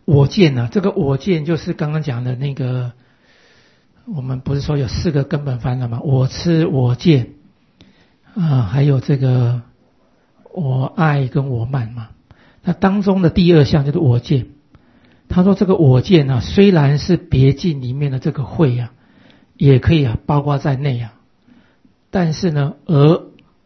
我见啊，这个我见就是刚刚讲的那个，我们不是说有4个根本烦恼吗？我痴、我见还有这个我爱跟我慢嘛。那当中的第2项就是我见。他说这个我见啊，虽然是别境里面的这个慧啊，也可以包括在内啊，但是呢，而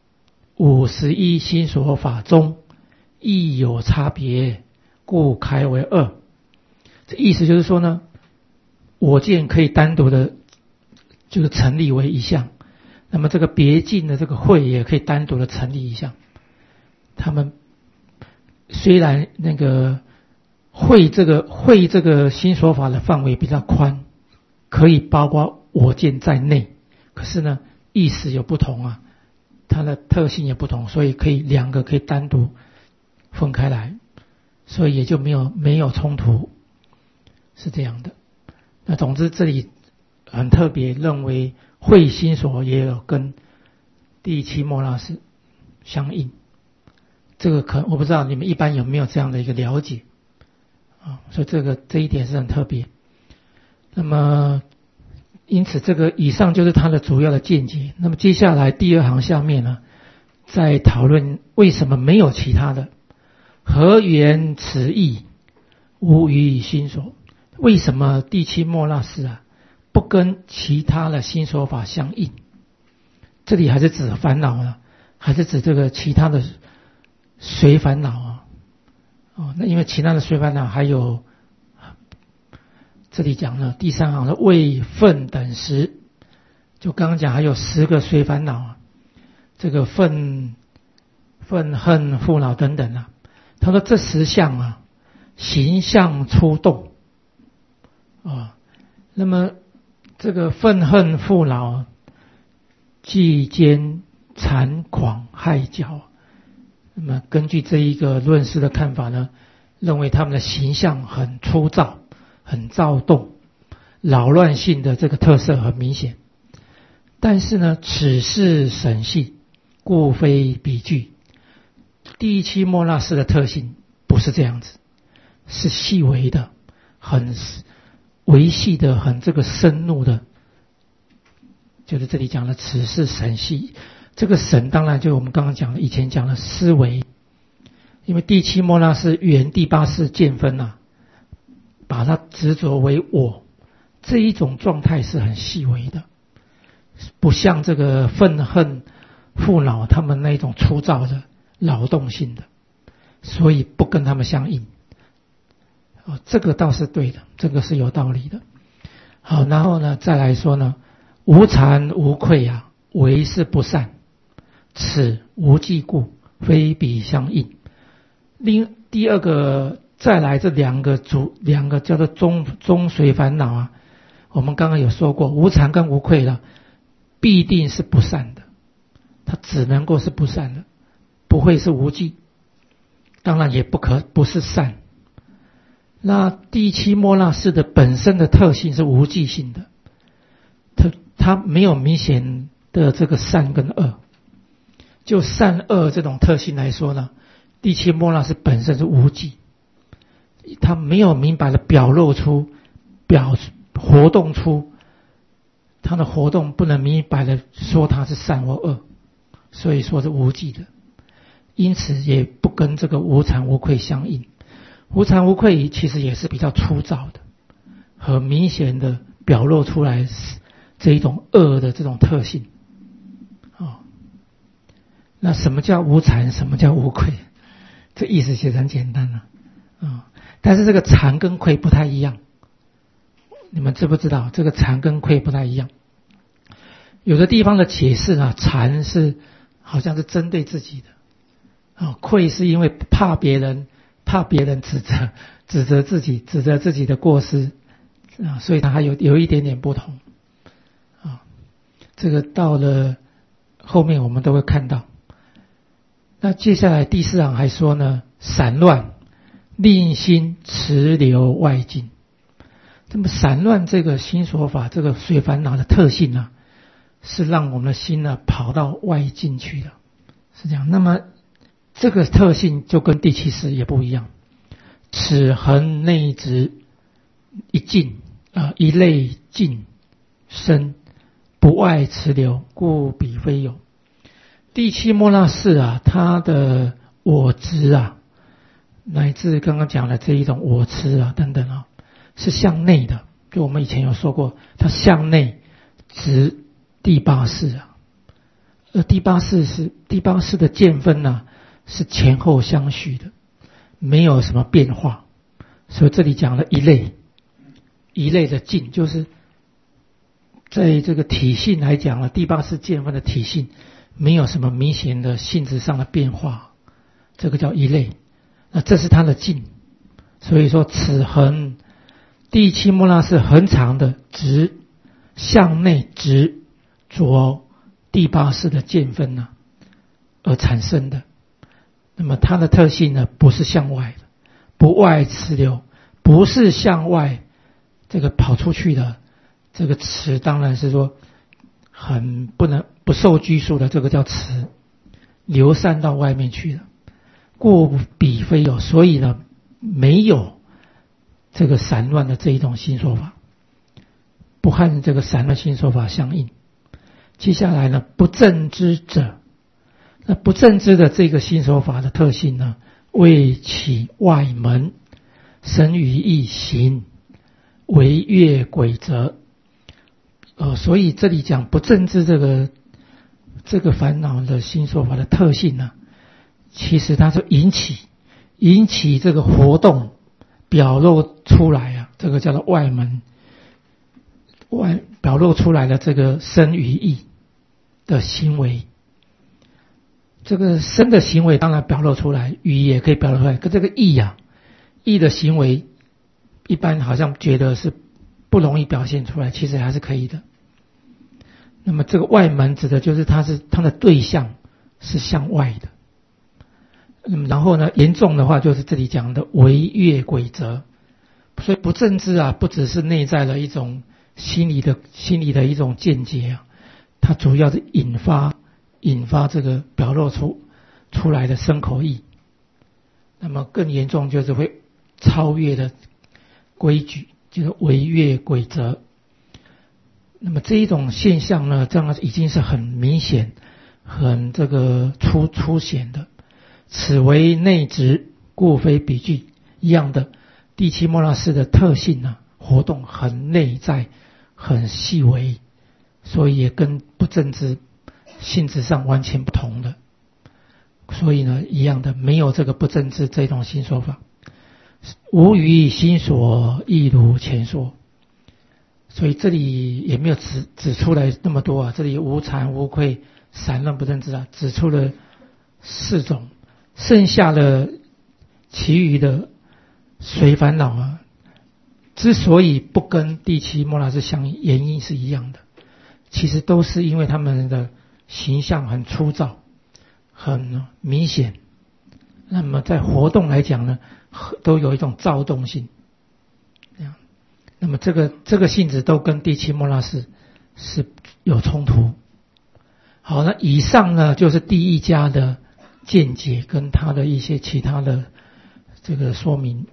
51心所法中亦有差别，故开为2。这意思就是说呢，我见可以单独的，就是成立为一项，那么这个别境的这个慧也可以单独的成立一项。他们虽然那个慧这个心所法的范围比较宽，可以包括我见在内，可是呢，意思有不同啊，它的特性也不同，所以可以2个可以单独分开来，所以也就没有冲突，是这样的。那总之这里很特别，认为慧心所也有跟第7末那识相应。这个我不知道你们一般有没有这样的一个了解所以这一点是很特别。那么因此这个以上就是他的主要的见解。那么接下来第2行下面呢，在讨论为什么没有其他的，何缘此意无于心所。为什么第7末那识不跟其他的心所法相应？这里还是指烦恼呢，还是指这个其他的随烦恼那因为其他的随烦恼还有这里讲了第3行的为愤等10，就刚刚讲还有10个随烦恼这个愤恨烦恼等等他说这10项形象出动那么这个愤恨烦恼既兼残狂害骄那么根据这一个论师的看法呢，认为他们的形象很粗糙，很躁动，扰乱性的这个特色很明显。但是呢，此事审细，故非比据。第7末那识的特性不是这样子，是细微的，很微细的，很这个深入的，就是这里讲的此事审细。这个审当然就我们刚刚讲的，以前讲的思维，因为第7末那识缘第8识见分把它执着为我，这一种状态是很细微的，不像这个愤恨烦恼他们那种粗糙的劳动性的，所以不跟他们相应这个倒是对的，这个是有道理的。好，然后呢再来说呢，无惭无愧唯是不善，此无记故，非彼相应。第2个再来这两个叫做中随烦恼我们刚刚有说过，无惭跟无愧的必定是不善的，它只能够是不善的，不会是无记，当然也不是善。那第7末那识的本身的特性是无记性的，它没有明显的这个善跟恶。就善恶这种特性来说呢，第7末那识本身是无记，它没有明白的活动出它的活动，不能明白的说它是善或恶，所以说是无记的，因此也不跟这个无惭无愧相应。无惭无愧其实也是比较粗糙的，很明显的表露出来这一种恶的这种特性那什么叫无惭，什么叫无愧？这意思其实很简单但是这个惭跟愧不太一样，你们知不知道这个惭跟愧不太一样？有的地方的解释惭是好像是针对自己的愧是因为怕别人指责自己的过失所以它还有一点点不同这个到了后面我们都会看到。那接下来第4行还说呢，散乱令心驰流外境。那么散乱这个心所法，这个随烦恼的特性是让我们的心跑到外境去的，是这样。那么这个特性就跟第7识也不一样。 此恒内直一尽一类尽生，不外持流，故彼非有。第七莫那识它的我执乃至刚刚讲的这一种我痴等等是向内的。就我们以前有说过，它向内直第八识而第八识的见分是前后相续的，没有什么变化。所以这里讲了一类的尽，就是在这个体性来讲了，第八识见分的体性没有什么明显的性质上的变化，这个叫一类。那这是它的尽。所以说此恒第七莫那识恒常的直向内直着第八识的见分而产生的。那么它的特性呢，不是向外的，不外持流，不是向外这个跑出去的。这个持当然是说很不受拘束的，这个叫持，流散到外面去了。故彼非有，所以呢没有这个散乱的这一种心说法，不和这个散乱心说法相应。接下来呢，不正知者，那不正知的这个心说法的特性呢，为其外门，生于意行，为越轨则。所以这里讲不正知这个烦恼的心说法的特性呢，其实它是引起这个活动表露出来这个叫做外门，表露出来的这个身语意的行为。这个身的行为当然表露出来，语也可以表露出来，可这个意意的行为一般好像觉得是不容易表现出来，其实还是可以的。那么这个外门指的就是它的对象是向外的。那么然后呢，严重的话就是这里讲的为越轨则。所以不正知不只是内在的一种心理的一种见解它主要是引发这个表露出来的身口意。那么更严重就是会超越的规矩，就是为越轨则。那么这一种现象呢，这样已经是很明显，很这个粗显的。此为内直，故非彼具。一样的，第七莫那识的特性活动很内在，很细微，所以也跟不正知性质上完全不同的。所以呢，一样的，没有这个不正知这种新说法。无余心所，亦如前说。所以这里也没有指出来那么多这里无惭无愧散乱不正知指出了4种，剩下的其余的随烦恼之所以不跟第七莫那识相应，原因是一样的，其实都是因为他们的形象很粗糙，很明显。那么在活动来讲呢，都有一种躁动性。那么这个性质都跟第七莫那识是有冲突。好，那以上呢就是第一家的见解跟他的一些其他的这个说明。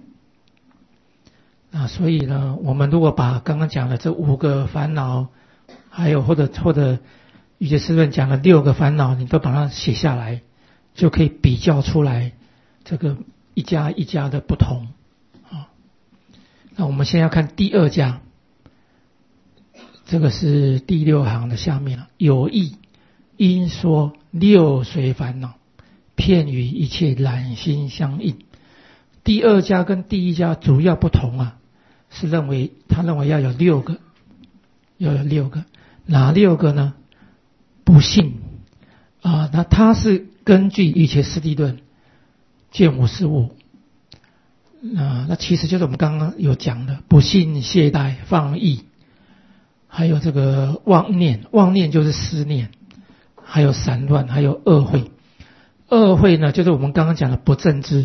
所以呢，我们如果把刚刚讲的这5个烦恼，还有或者瑜伽师论讲的6个烦恼，你都把它写下来，就可以比较出来这个一家一家的不同。那我们先要看第2家，这个是第6行的下面有意因说6随烦恼，遍与一切染心相应。第2家跟第1家主要不同是他认为要有6个，哪6个呢？不信那他是根据瑜伽师地论见55。那其实就是我们刚刚有讲的不信、懈怠、放逸，还有这个妄念就是思念，还有散乱，还有恶慧。恶慧呢，就是我们刚刚讲的不正知。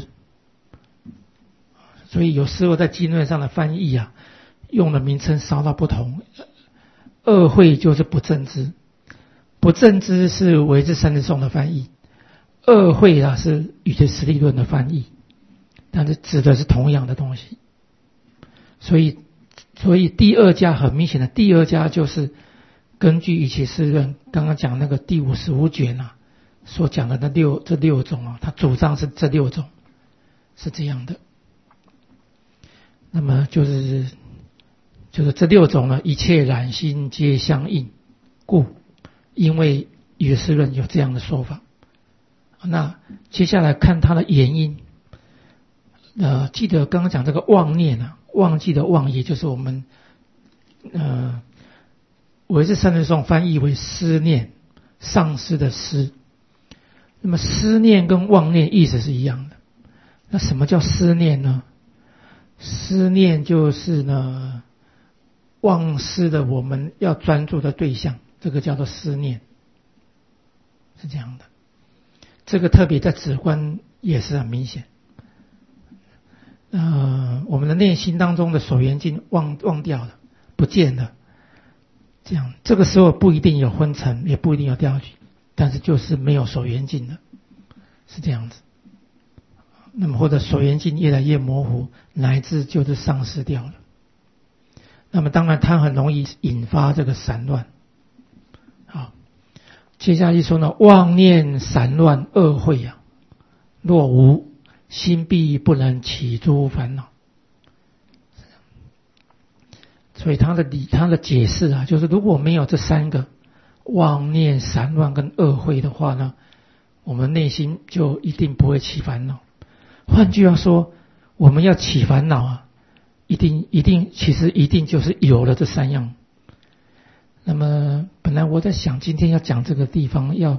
所以有时候在经论上的翻译用的名称稍稍不同。恶慧就是不正知，不正知是唯识三支颂的翻译，恶慧是瑜伽师地论的翻译。 但是指的是同样的东西。所以第二家很明显的，第二家就是根据一切释论刚刚讲那个第55卷啊所讲的这六种啊，他主张是这六种是这样的。那么就是这六种呢，一切染心皆相应故，因为唯识论有这样的说法。那接下来看它的原因。记得刚刚讲这个妄念啊，忘记的忘，也就是我们唯识三论颂翻译为思念，丧失的失。那么思念跟妄念意思是一样的。那什么叫思念呢？思念就是呢忘失的我们要专注的对象，这个叫做思念，是这样的。这个特别在止观也是很明显。我们的内心当中的所缘境忘掉了，不见了，这样这个时候不一定有昏沉，也不一定有掉举，但是就是没有所缘境了，是这样子。那么或者所缘境越来越模糊，乃至就是丧失掉了。那么当然它很容易引发这个散乱。好，接下来说呢，妄念散乱恶慧啊，若无，心必不能起诸烦恼。所以他的解释啊，就是如果没有这三个妄念、散乱跟恶慧的话呢，我们内心就一定不会起烦恼。换句话说，我们要起烦恼啊，其实一定就是有了这三样。那么本来我在想今天要讲这个地方要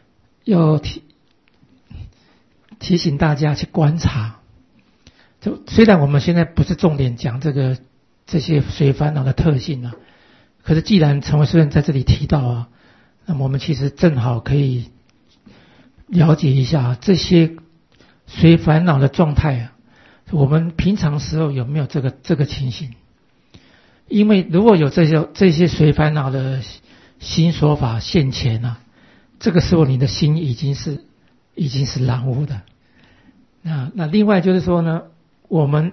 提醒大家去观察。虽然我们现在不是重点讲这些随烦恼的特性啊，可是既然陈慧师在这里提到啊，那么我们其实正好可以了解一下这些随烦恼的状态啊，我们平常时候有没有这个情形？因为如果有这些随烦恼的心所法现前啊，这个时候你的心已经是染污的。那另外就是说呢，我们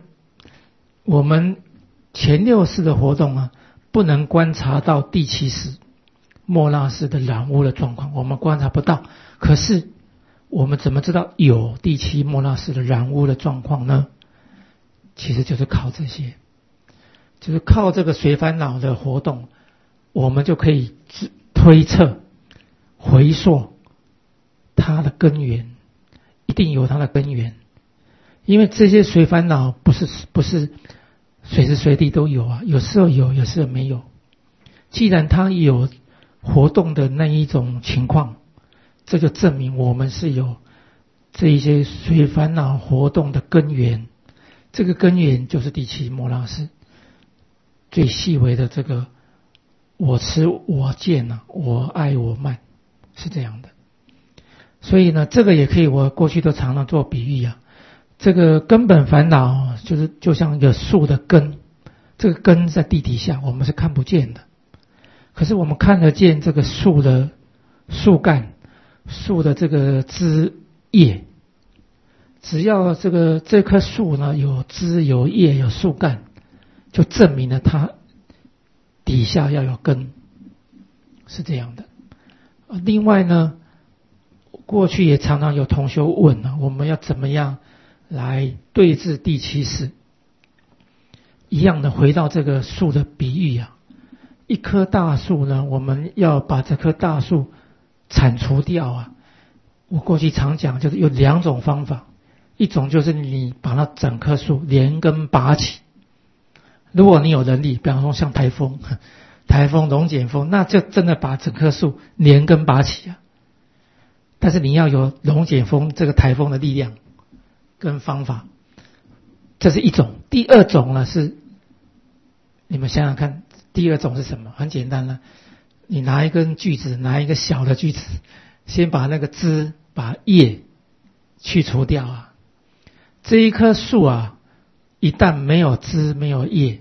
前六识的活动啊，不能观察到第七识末那识的染污的状况，我们观察不到。可是我们怎么知道有第七末那识的染污的状况呢？其实就是靠这些，就是靠这个随烦恼的活动，我们就可以推测回溯它的根源，一定有它的根源。因为这些随烦恼不是随时随地都有啊，有时候有，有时候没有。既然它有活动的那一种情况，这就证明我们是有这一些随烦恼活动的根源。这个根源就是第七末那识最细微的这个我痴我见啊，我爱我慢，是这样的。所以呢，这个也可以，我过去都常常做比喻啊。这个根本烦恼就像一个树的根，这个根在地底下，我们是看不见的。可是我们看得见这个树的树干、树的这个枝叶。只要这棵树呢有枝有叶有树干，就证明了它底下要有根，是这样的。另外呢，过去也常常有同学问啊，我们要怎么样来对治第七识？一样的回到这个树的比喻啊，一棵大树呢，我们要把这棵大树铲除掉啊。我过去常讲，就是有两种方法，一种就是你把它整棵树连根拔起。如果你有能力，比方说像台风、龙卷风，那就真的把整棵树连根拔起啊。但是你要有龙卷风这个台风的力量跟方法，这是一种。第二种呢是，你们想想看，第二种是什么？很简单了，你拿一根锯子，拿一个小的锯子，先把那个枝、把叶去除掉啊。这一棵树啊，一旦没有枝没有叶，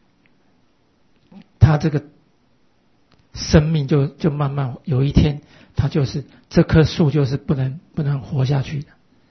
它这个生命就慢慢有一天，它就是这棵树就是不能活下去的。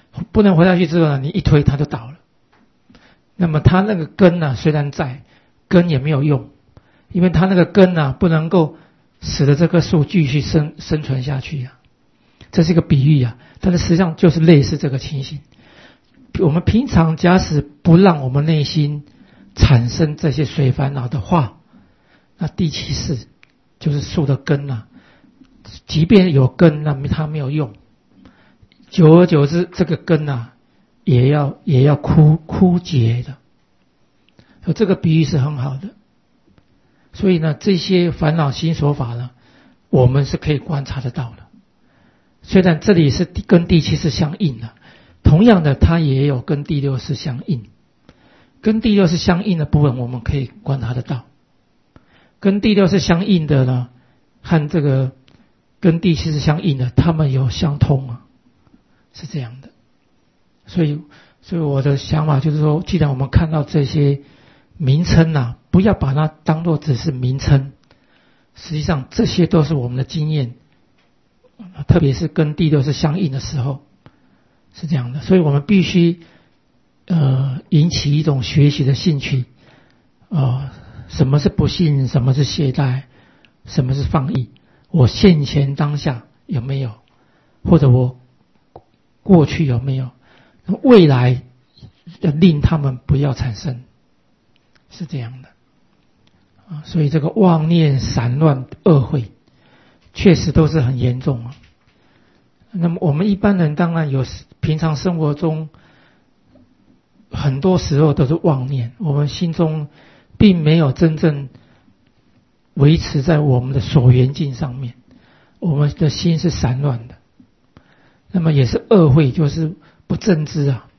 不能活下去之后呢，你一推它就倒了。那么它那个根呢，虽然在，根也没有用，因为它那个根呢，不能够使得这棵树继续生存下去啊。这是一个比喻啊，但是实际上就是类似这个情形。我们平常假使不让我们内心产生这些随烦恼的话，那第七世就是树的根啊，即便有根，那它没有用，久而久之，这个根啊，也要枯竭的。这个比喻是很好的。所以呢，这些烦恼心所法呢，我们是可以观察得到的。虽然这里是跟第七世相应的，同样的，它也有跟第六世相应。跟第六世相应的部分，我们可以观察得到。跟第六世相应的呢，和这个跟第七世相应的，他们有相通啊，是这样的。所以我的想法就是说，既然我们看到这些名称啊，不要把它当作只是名称，实际上这些都是我们的经验，特别是跟第六世相应的时候，是这样的。所以我们必须引起一种学习的兴趣，什么是不信，什么是懈怠，什么是放逸，我现前当下有没有，或者我过去有没有，未来令他们不要产生，是这样的。所以这个妄念散乱恶慧确实都是很严重啊。那么我们一般人当然有平常生活中很多时候都是妄念，我们心中并没有真正维持在我们的所缘境上面，我们的心是散乱的，那么也是恶慧，就是不正知啊。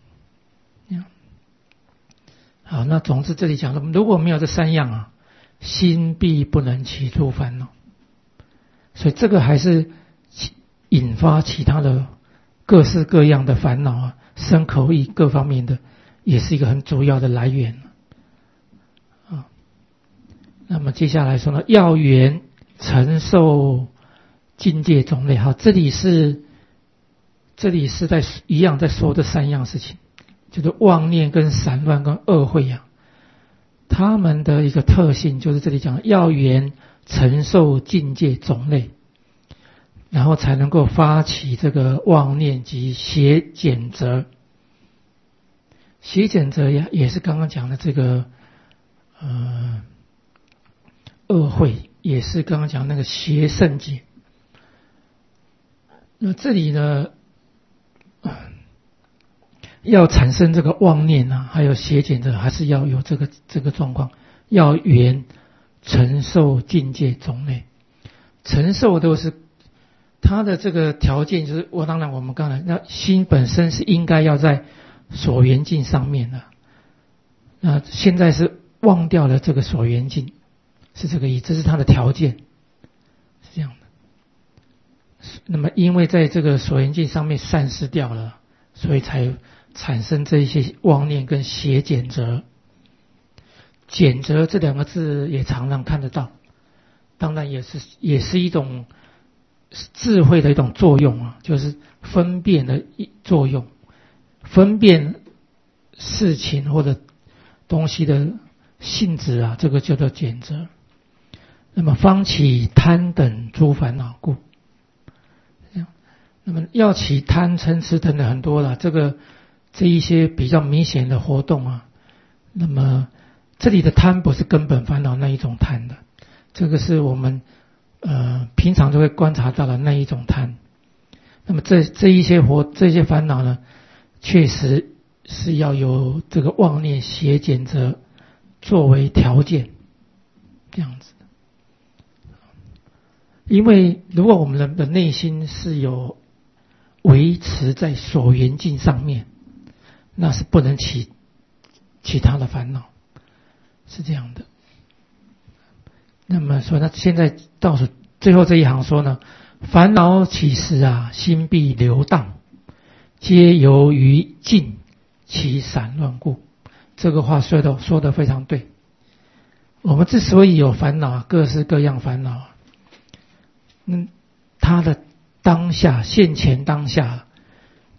好，那总之这里讲的，如果没有这三样啊，心必不能起诸烦恼。所以这个还是引发其他的各式各样的烦恼啊，身口意各方面的，也是一个很主要的来源啊。那么接下来说呢，要缘承受境界种类。好，这里是在一样在说这三样事情，就是妄念跟散乱跟恶慧啊，他们的一个特性就是这里讲要缘承受境界种类，然后才能够发起这个妄念及邪减则。邪减则也是刚刚讲的这个恶慧，也是刚刚讲那个邪胜解。那这里呢，要产生这个妄念啊，还有邪减则，还是要有这个状况，要缘承受境界种类。承受都是它的这个条件，就是当然我们刚才那心本身是应该要在所缘境上面的，那现在是忘掉了这个所缘境，是这个意思，这是它的条件，是这样的。那么因为在这个所缘境上面散失掉了，所以才产生这一些妄念跟邪减则。减则这两个字也常常看得到，当然也是一种智慧的一种作用啊，就是分辨的作用，分辨事情或者东西的性质啊，这个叫做减则。那么方起贪等诸烦恼故，那么要起贪嗔痴等等很多了，这一些比较明显的活动啊，那么这里的贪不是根本烦恼那一种贪的，这个是我们平常就会观察到的那一种贪。那么这些烦恼呢，确实是要有这个妄念邪减则作为条件，这样子。因为如果我们的内心是有维持在所缘境上面，那是不能起其他的烦恼，是这样的。那么说，那现在倒数最后这一行说呢，烦恼起时啊，心必流荡，皆由于境其散乱故。这个话说得非常对。我们之所以有烦恼，各式各样烦恼，它的当下现前当下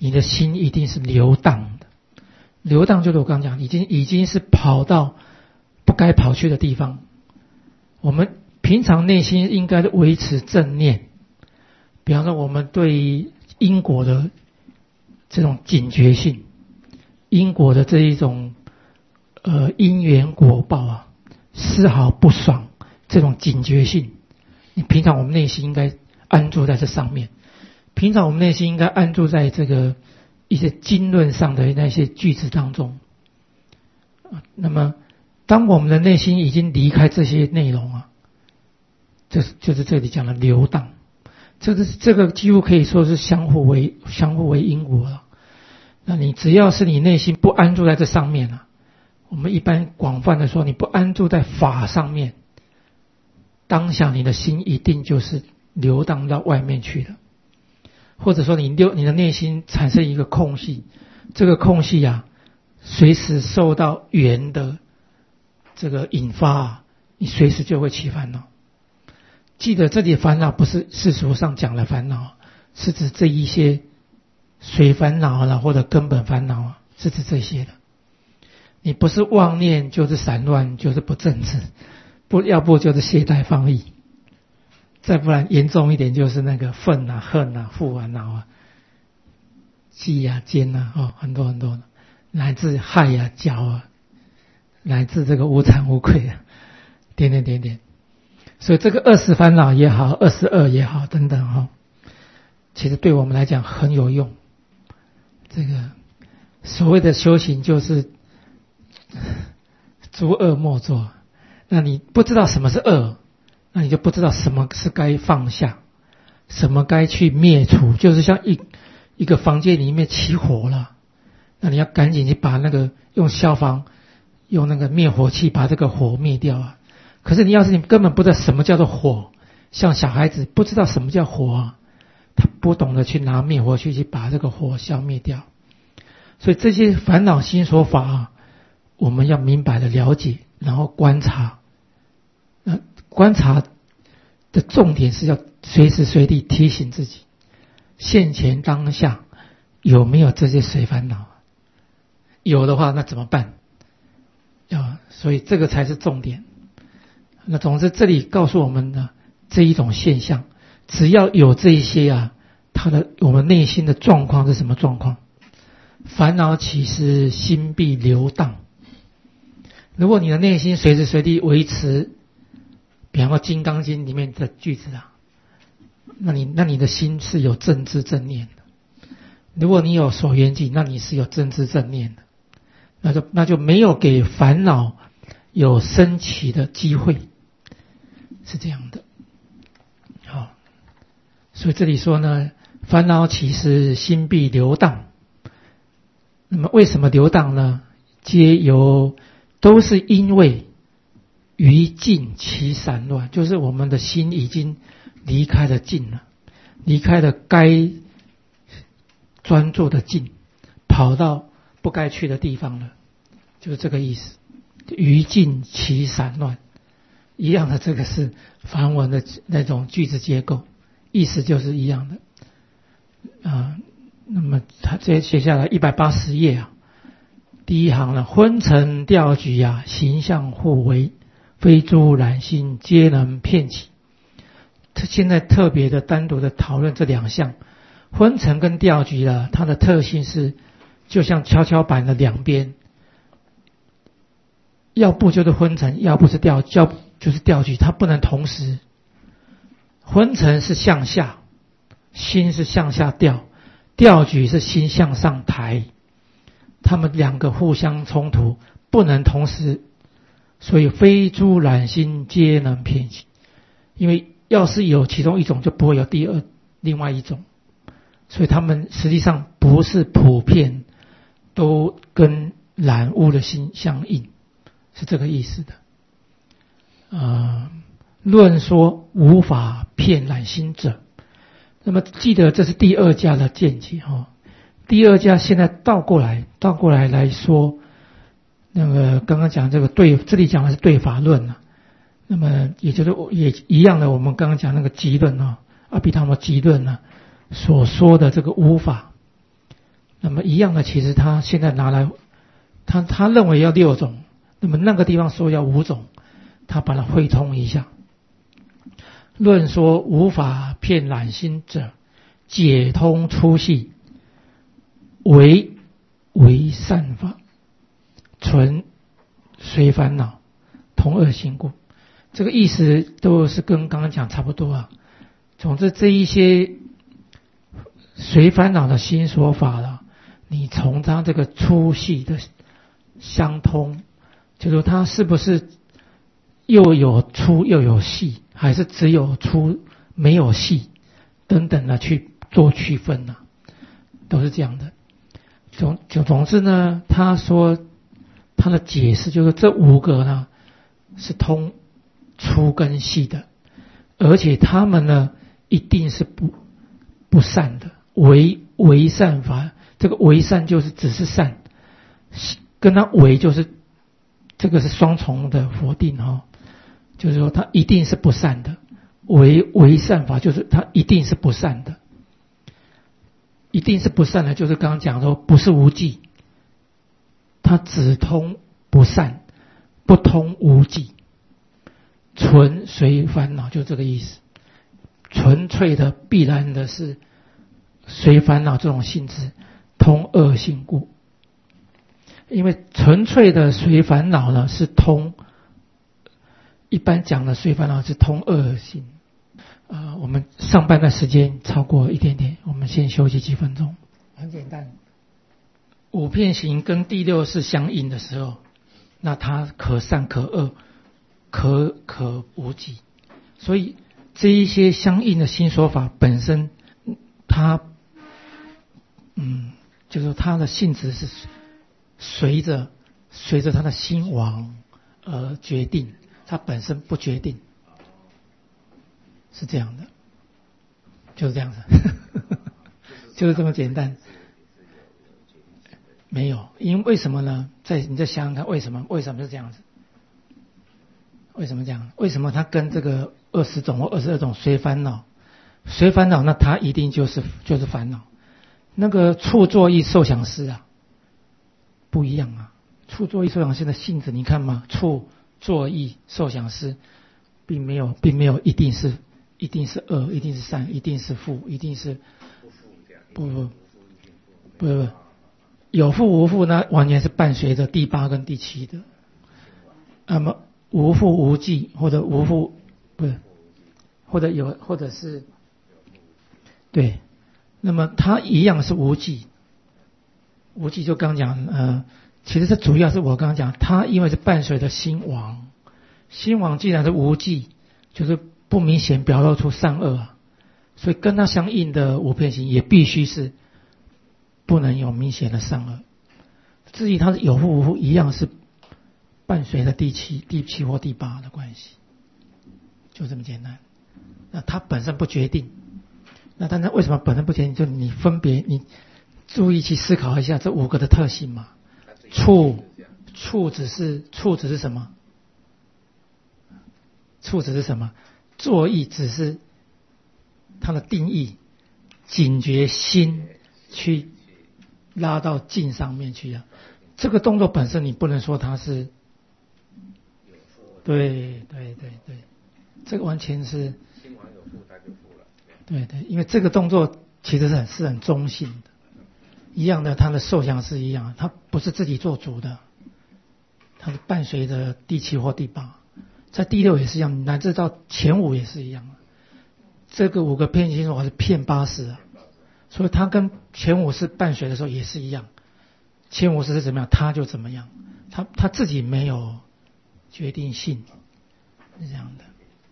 你的心一定是流荡的。流荡就是我刚讲，已经是跑到不该跑去的地方。我们平常内心应该维持正念，比方说我们对因果的这种警觉性，因果的这一种因缘果报啊，丝毫不爽这种警觉性，你平常我们内心应该安住在这上面。平常我们内心应该安住在这个一些经论上的那些句子当中。那么当我们的内心已经离开这些内容啊，就是这里讲的流荡，这个几乎可以说是相互为因果了。那你只要是你内心不安住在这上面啊，我们一般广泛的说，你不安住在法上面，当下你的心一定就是流荡到外面去了。或者说你的内心产生一个空隙，这个空隙啊，随时受到缘的这个引发啊，你随时就会起烦恼。记得这里的烦恼不是世俗上讲的烦恼，是指这一些随烦恼啦，或者根本烦恼啊，是指这些的。你不是妄念，就是散乱，就是不正直，要不就是懈怠放逸。再不然严重一点就是那个愤啊、恨啊、负啊、恼啊、忌啊、奸啊，很多很多，乃至害啊、骄啊，乃至这个无惭无愧啊，点点点点。所以这个20烦恼也好，22也好，等等其实对我们来讲很有用。这个所谓的修行就是诸恶莫作。那你不知道什么是恶，那你就不知道什么是该放下，什么该去灭除。就是像一个房间里面起火了，那你要赶紧去把那个用消防用那个灭火器把这个火灭掉啊。可是你要是你根本不知道什么叫做火，像小孩子不知道什么叫火啊，他不懂得去拿灭火器去把这个火消灭掉。所以这些烦恼心所法啊，我们要明白的了解，然后观察。观察的重点是要随时随地提醒自己，现前当下有没有这些随烦恼？有的话，那怎么办？所以这个才是重点。那总之，这里告诉我们的这一种现象，只要有这一些啊，我们内心的状况是什么状况？烦恼起时，心必流荡。如果你的内心随时随地维持，比方说《金刚经》里面的句子啊，那你的心是有正知正念的。如果你有所缘境，那你是有正知正念的，那就没有给烦恼有升起的机会，是这样的。好，所以这里说呢，烦恼起时，心必流荡。那么为什么流荡呢？都是因为于境起散乱，就是我们的心已经离开了境了，离开了该专注的境，跑到不该去的地方了，就是这个意思。于境起散乱，一样的，这个是梵文的那种句子结构，意思就是一样的。那么他直接写下来180页啊，第一行呢，昏沉调举啊，形象互为，非诸染心皆能骗起。现在特别的单独的讨论这两项，昏沉跟调举啊，它的特性是就像跷跷板的两边，要不就是昏沉，要不是就是调举，它不能同时。昏沉是向下，心是向下调，调举是心向上抬，他们两个互相冲突，不能同时。所以非诸染心皆能骗起，因为要是有其中一种，就不会有另外一种，所以他们实际上不是普遍都跟染污的心相应，是这个意思的。论说无法骗染心者，那么记得这是第二家的见解第二家现在倒过来来说，那个刚刚讲这个这里讲的是对法论啊，那么也就是也一样的，我们刚刚讲那个集论阿毗达摩集论所说的这个无法， 那么一样的，其实他现在拿来，他认为要6种，那么那个地方说要5种，他把它汇通一下。论说无法骗染心者，解通粗细，为善法，纯随烦恼，同恶心故。这个意思都是跟刚刚讲差不多啊。总之这一些随烦恼的心所法了，你从它这个粗细的相通，就是说它是不是又有粗又有细，还是只有粗没有细等等的去做区分呢？都是这样的。总之呢，他说他的解释就是这5个呢是通粗跟细的，而且他们呢一定是不善的，为善法。这个为善就是只是善，跟他为就是这个是双重的否定哈，就是说他一定是不善的。为善法就是他一定是不善的，一定是不善的，就是刚刚讲说不是无记，他只通不善，不通无记，纯随烦恼，就这个意思。纯粹的必然的是随烦恼这种性质，通恶性故。因为纯粹的随烦恼呢是通，一般讲的随烦恼是通恶性。我们上半段时间超过一点点，我们先休息几分钟。很简单，5遍行跟第6是相应的时候，那它可善可恶，可无记。所以这一些相应的新说法本身，它就是它的性质是随着它的心王而决定，它本身不决定，是这样的，就是这样子就是这么简单。没有，因为什么呢？你再想想看，为什么是这样子？为什么这样？为什么它跟这个20种或22种随烦恼，那它一定就是烦恼。那个处作意受想思啊，不一样啊。处作意受想思的性质，你看嘛，处作意受想思，并没有一定是恶，一定是善，一定是负，一定是不，有负无负呢，完全是伴随着第8跟第7的。那么无负无记，或者无负不是，或者是对，那么它一样是无记。无记就刚讲其实这主要是我刚刚讲，它因为是伴随着心王，心王既然是无记，就是不明显表露出善恶啊，所以跟它相应的5遍行也必须是不能有明显的善恶。至于它是有负无负，一样是伴随着第7或第8的关系，就这么简单。那它本身不决定，那当然为什么本身不决定？就你分别，你注意去思考一下这5个的特性嘛。处只是什么？处只是什么？作意只是它的定义，警觉心去拉到境上面去啊。这个动作本身你不能说它是，对，这个完全是心王有负它就负了。对，因为这个动作其实是很中性的。一样的，它的受想是一样，它不是自己做主的，它是伴随着第7或第8，在第6也是一样，乃至到前5也是一样。这个5个遍行说法是遍80啊，所以它跟前5是伴随的时候也是一样，前5是怎么样，它就怎么样，它自己没有决定性，是这样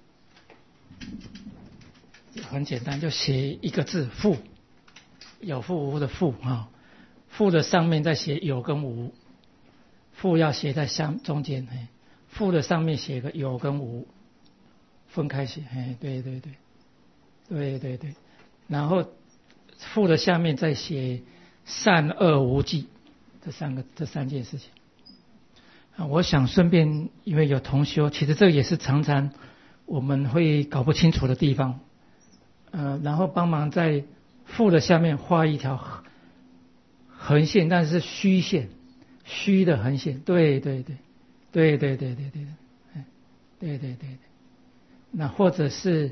的。很简单，就写一个字负。有负无负的负啊，负的上面再写有跟无，负要写在中间，负的上面写个有跟无，分开写，对，然后负的下面再写善恶无记，这3件事情。我想顺便，因为有同修，其实这也是常常我们会搞不清楚的地方，然后帮忙在负的下面画一条横线，但是虚线，虚的横线，对对对，对对对对对，对对对，那或者是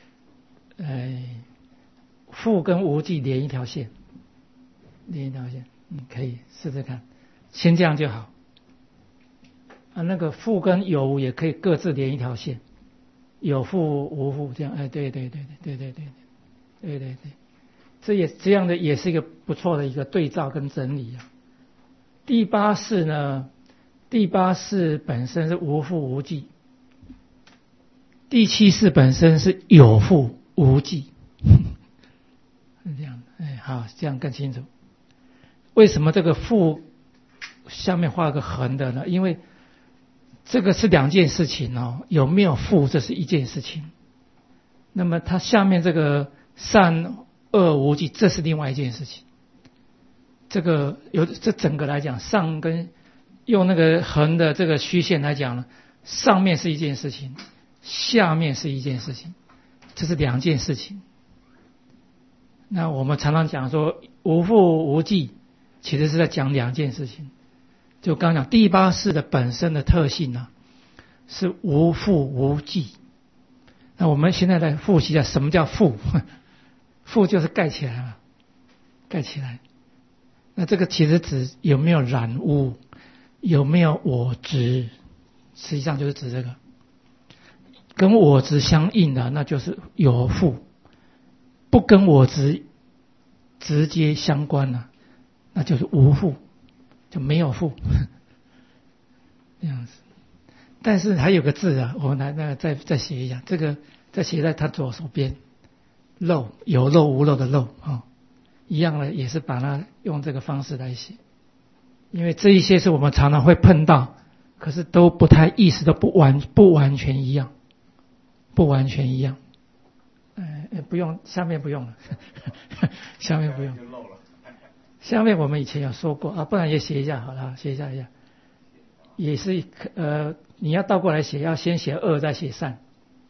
负跟无记连一条线，连一条线，可以试试看，先这样就好。啊，那个负跟有无也可以各自连一条线，有负无负这样，对对对对对对对对对对，这样的也是一个不错的一个对照跟整理啊。第八式呢，第八式本身是无负无记，第七式本身是有负无记，是这样的，好，这样更清楚。为什么这个负下面画个横的呢？因为这个是两件事情哦，有没有负这是一件事情，那么它下面这个善恶无记这是另外一件事情。这整个来讲，上跟用那个横的这个虚线来讲呢，上面是一件事情，下面是一件事情，这是两件事情。那我们常常讲说无负无记，其实是在讲两件事情。就刚刚讲第八式的本身的特性呢，是无负无记。那我们现在来复习一下什么叫负。负就是盖起来嘛，盖起来。那这个其实指有没有染污，有没有我执，实际上就是指这个。跟我执相应的那就是有负，不跟我执直接相关的那就是无负，就没有负。这样子。但是还有个字啊，我们来那个再写一下，这个再写在他左手边，漏，有漏无漏的漏啊，一样的也是把它用这个方式来写，因为这一些是我们常常会碰到，可是都不太意思都不完全一样，不完全一样。不用，下面不用了，下面不用，下面我们以前有说过啊，不然也写一下好了，写一下，也是你要倒过来写，要先写恶再写善，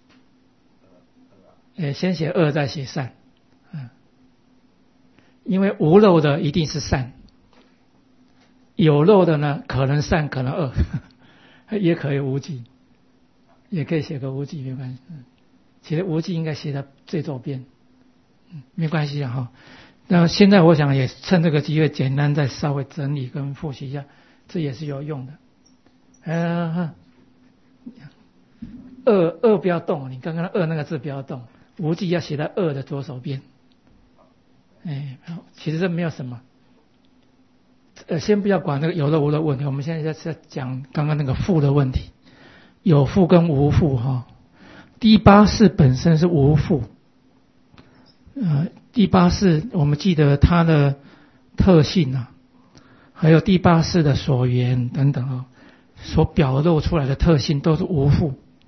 先写恶再写善，因为无漏的一定是善，有漏的呢可能善可能恶，也可以无记，也可以写个无记没关系。其实无记应该写在最左边，没关系啊哈。那现在我想也趁这个机会简单再稍微整理跟复习一下，这也是有用的。恶不要动，你刚刚恶那个字不要动，无记要写在恶的左手边。其实这没有什么。先不要管那个有漏无漏问题，我们现在在讲刚刚那个负的问题，有负跟无负哈。第八式本身是无负，第八式我们记得它的特性啊，还有第八式的所缘等等啊，所表露出来的特性都是无负。